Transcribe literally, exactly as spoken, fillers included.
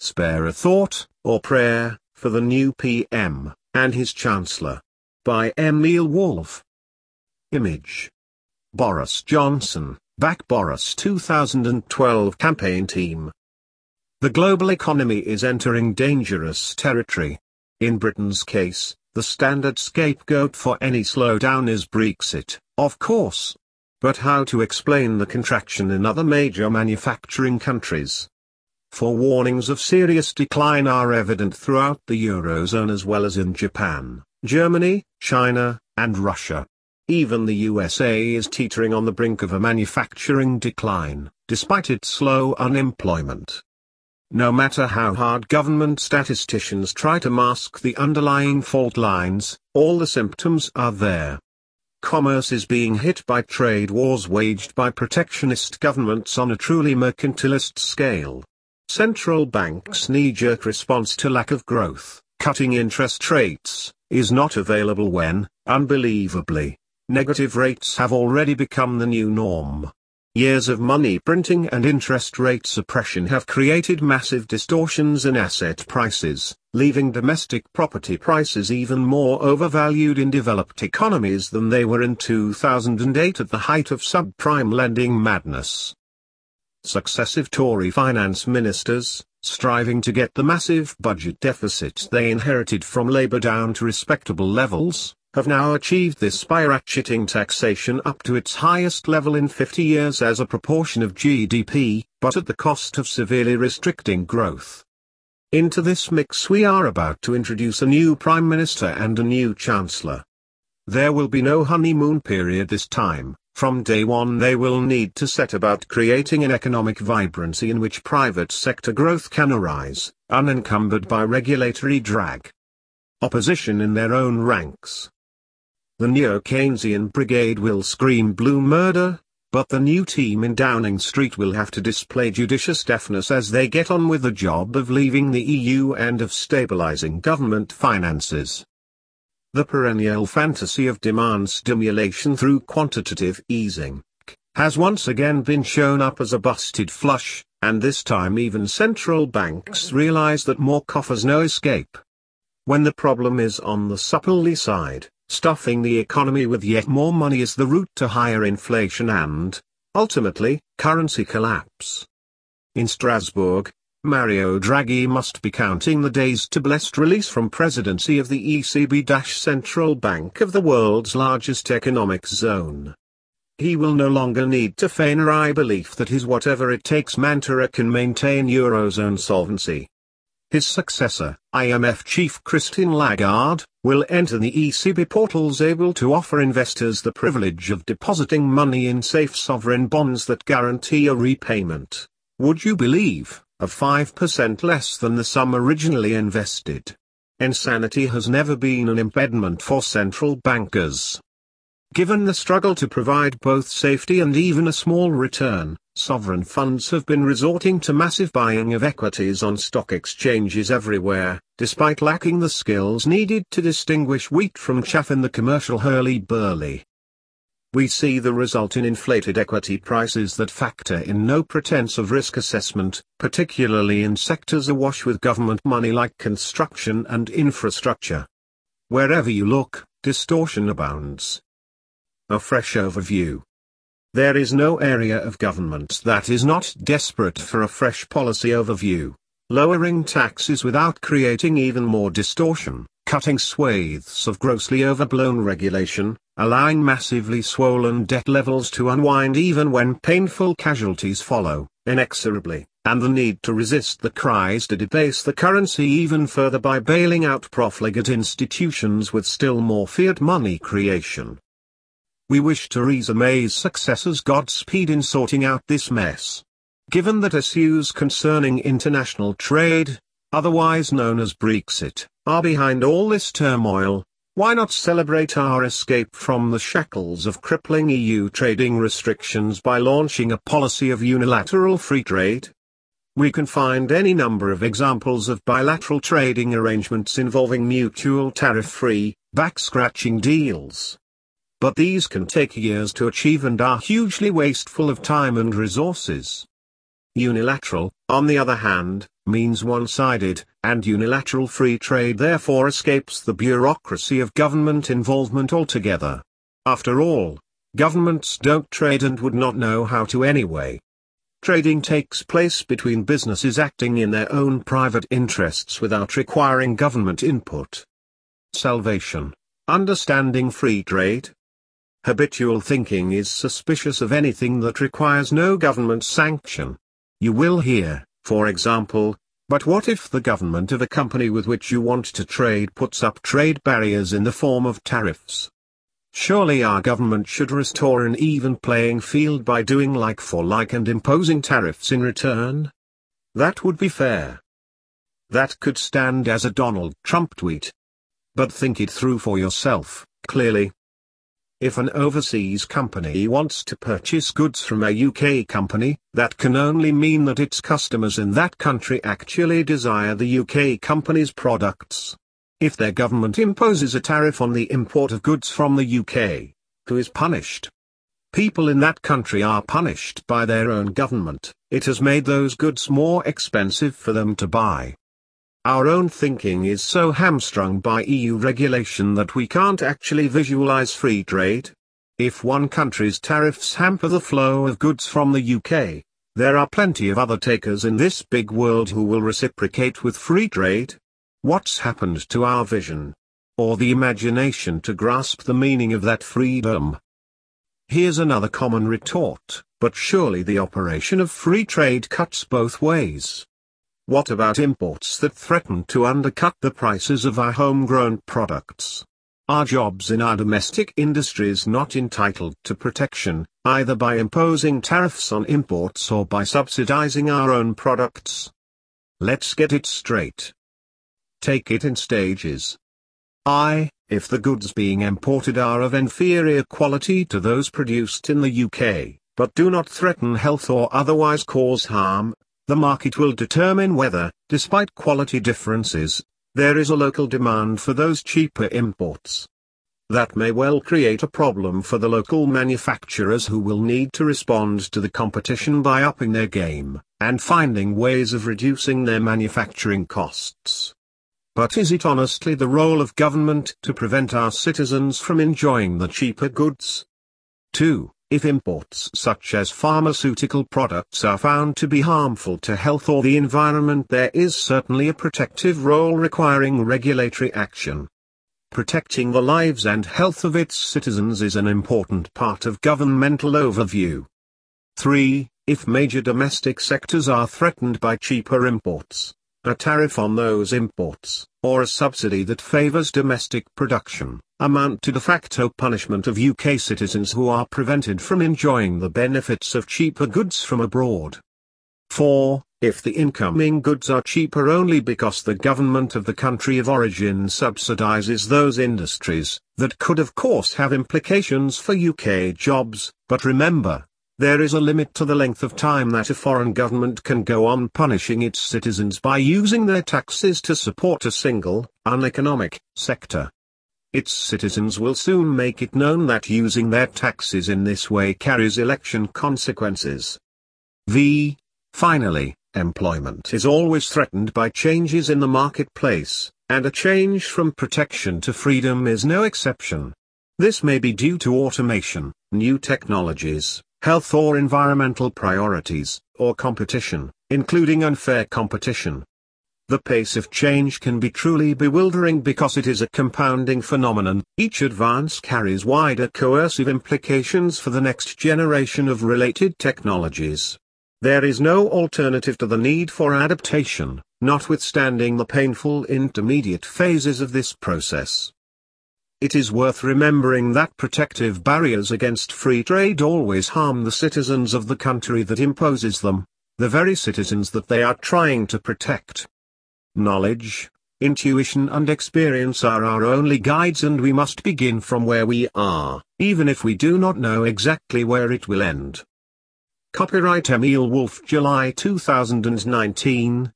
Spare a thought, or prayer, for the new P M, and his Chancellor. By Emil Wolf. Image. Boris Johnson, Back Boris two thousand twelve Campaign Team. The global economy is entering dangerous territory. In Britain's case, the standard scapegoat for any slowdown is Brexit, of course. But how to explain the contraction in other major manufacturing countries? For warnings of serious decline are evident throughout the Eurozone as well as in Japan, Germany, China, and Russia. Even the U S A is teetering on the brink of a manufacturing decline, despite its low unemployment. No matter how hard government statisticians try to mask the underlying fault lines, all the symptoms are there. Commerce is being hit by trade wars waged by protectionist governments on a truly mercantilist scale. Central banks' knee-jerk response to lack of growth, cutting interest rates, is not available when, unbelievably, negative rates have already become the new norm. Years of money printing and interest rate suppression have created massive distortions in asset prices, leaving domestic property prices even more overvalued in developed economies than they were in two thousand eight at the height of subprime lending madness. Successive Tory finance ministers, striving to get the massive budget deficit they inherited from Labour down to respectable levels, have now achieved this by ratcheting taxation up to its highest level in fifty years as a proportion of G D P, but at the cost of severely restricting growth. Into this mix we are about to introduce a new Prime Minister and a new Chancellor. There will be no honeymoon period this time. From day one they will need to set about creating an economic vibrancy in which private sector growth can arise, unencumbered by regulatory drag. Opposition in their own ranks. The neo-Keynesian brigade will scream blue murder, but the new team in Downing Street will have to display judicious deafness as they get on with the job of leaving the E U and of stabilizing government finances. The perennial fantasy of demand stimulation through quantitative easing has once again been shown up as a busted flush, and this time even central banks realize that more coffers no escape. When the problem is on the supply side, stuffing the economy with yet more money is the route to higher inflation and, ultimately, currency collapse. In Strasbourg, Mario Draghi must be counting the days to blessed release from presidency of the E C B-central bank of the world's largest economic zone. He will no longer need to feign a wry belief that his whatever-it-takes mantra can maintain Eurozone solvency. His successor, I M F chief Christine Lagarde, will enter the E C B portals able to offer investors the privilege of depositing money in safe sovereign bonds that guarantee a repayment, would you believe, of five percent less than the sum originally invested. Insanity has never been an impediment for central bankers. Given the struggle to provide both safety and even a small return, sovereign funds have been resorting to massive buying of equities on stock exchanges everywhere, despite lacking the skills needed to distinguish wheat from chaff in the commercial hurly-burly. We see the result in inflated equity prices that factor in no pretense of risk assessment, particularly in sectors awash with government money like construction and infrastructure. Wherever you look, distortion abounds. A fresh overview. There is no area of government that is not desperate for a fresh policy overview. Lowering taxes without creating even more distortion, cutting swathes of grossly overblown regulation, allowing massively swollen debt levels to unwind even when painful casualties follow, inexorably, and the need to resist the cries to debase the currency even further by bailing out profligate institutions with still more fiat money creation. We wish Theresa May's successors Godspeed in sorting out this mess. Given that issues concerning international trade, otherwise known as Brexit, are behind all this turmoil, why not celebrate our escape from the shackles of crippling E U trading restrictions by launching a policy of unilateral free trade? We can find any number of examples of bilateral trading arrangements involving mutual tariff-free, back-scratching deals. But these can take years to achieve and are hugely wasteful of time and resources. Unilateral, on the other hand, means one-sided, and unilateral free trade therefore escapes the bureaucracy of government involvement altogether. After all, governments don't trade and would not know how to anyway. Trading takes place between businesses acting in their own private interests without requiring government input. Salvation. Understanding free trade. Habitual thinking is suspicious of anything that requires no government sanction. You will hear, for example, but what if the government of a company with which you want to trade puts up trade barriers in the form of tariffs? Surely our government should restore an even playing field by doing like for like and imposing tariffs in return? That would be fair. That could stand as a Donald Trump tweet. But think it through for yourself, clearly. If an overseas company wants to purchase goods from a U K company, that can only mean that its customers in that country actually desire the U K company's products. If their government imposes a tariff on the import of goods from the U K, who is punished? People in that country are punished by their own government. It has made those goods more expensive for them to buy. Our own thinking is so hamstrung by E U regulation that we can't actually visualize free trade. If one country's tariffs hamper the flow of goods from the U K, there are plenty of other takers in this big world who will reciprocate with free trade. What's happened to our vision? Or the imagination to grasp the meaning of that freedom? Here's another common retort, but surely the operation of free trade cuts both ways. What about imports that threaten to undercut the prices of our homegrown products? Are jobs in our domestic industries not entitled to protection, either by imposing tariffs on imports or by subsidizing our own products? Let's get it straight. Take it in stages. I, if the goods being imported are of inferior quality to those produced in the U K, but do not threaten health or otherwise cause harm, the market will determine whether, despite quality differences, there is a local demand for those cheaper imports. That may well create a problem for the local manufacturers who will need to respond to the competition by upping their game, and finding ways of reducing their manufacturing costs. But is it honestly the role of government to prevent our citizens from enjoying the cheaper goods? two. If imports such as pharmaceutical products are found to be harmful to health or the environment, there is certainly a protective role requiring regulatory action. Protecting the lives and health of its citizens is an important part of governmental overview. three. If major domestic sectors are threatened by cheaper imports, a tariff on those imports, or a subsidy that favors domestic production, amount to de facto punishment of U K citizens who are prevented from enjoying the benefits of cheaper goods from abroad. four. If the incoming goods are cheaper only because the government of the country of origin subsidizes those industries, that could of course have implications for U K jobs, but remember, there is a limit to the length of time that a foreign government can go on punishing its citizens by using their taxes to support a single, uneconomic, sector. Its citizens will soon make it known that using their taxes in this way carries election consequences. V. Finally, employment is always threatened by changes in the marketplace, and a change from protection to freedom is no exception. This may be due to automation, new technologies, health or environmental priorities, or competition, including unfair competition. The pace of change can be truly bewildering because it is a compounding phenomenon. Each advance carries wider coercive implications for the next generation of related technologies. There is no alternative to the need for adaptation, notwithstanding the painful intermediate phases of this process. It is worth remembering that protective barriers against free trade always harm the citizens of the country that imposes them, the very citizens that they are trying to protect. Knowledge, intuition and experience are our only guides, and we must begin from where we are, even if we do not know exactly where it will end. Copyright Emile Wolf, July two thousand nineteen.